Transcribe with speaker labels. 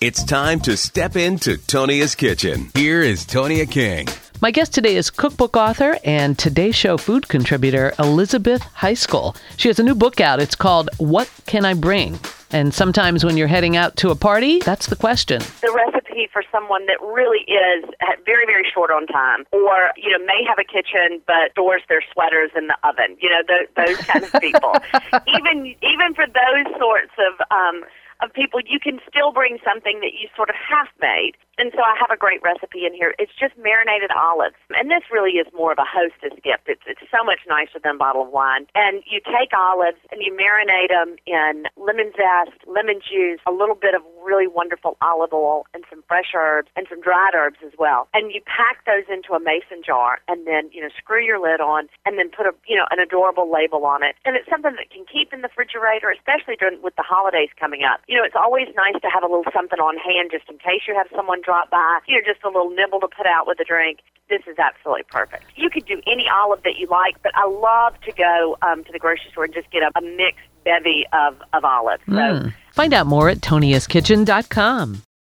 Speaker 1: It's time to step into Tonia's kitchen. Here is Tonia King.
Speaker 2: My guest today is cookbook author and Today Show food contributor Elizabeth Heiskell. She has a new book out. It's called What Can I Bring? And sometimes when you're heading out to a party, that's the question.
Speaker 3: The recipe for someone that really is very, very short on time, or, may have a kitchen but stores their sweaters in the oven. Those kind of people. Even for those sorts of people, you can still bring something that you sort of half made. And so I have a great recipe in here. It's just marinated olives. And this really is more of a hostess gift. It's so much nicer than a bottle of wine. And you take olives and you marinate them in lemon zest, lemon juice, a little bit of really wonderful olive oil, and some fresh herbs, and some dried herbs as well. And you pack those into a mason jar, and then, screw your lid on, and then put an adorable label on it. And it's something that can keep in the refrigerator, especially with the holidays coming up. It's always nice to have a little something on hand just in case you have someone drop by, just a little nibble to put out with a drink. This is absolutely perfect. You could do any olive that you like, but I love to go to the grocery store and just get a mixed bevy of olives. So
Speaker 2: Find out more at toniaskitchen.com.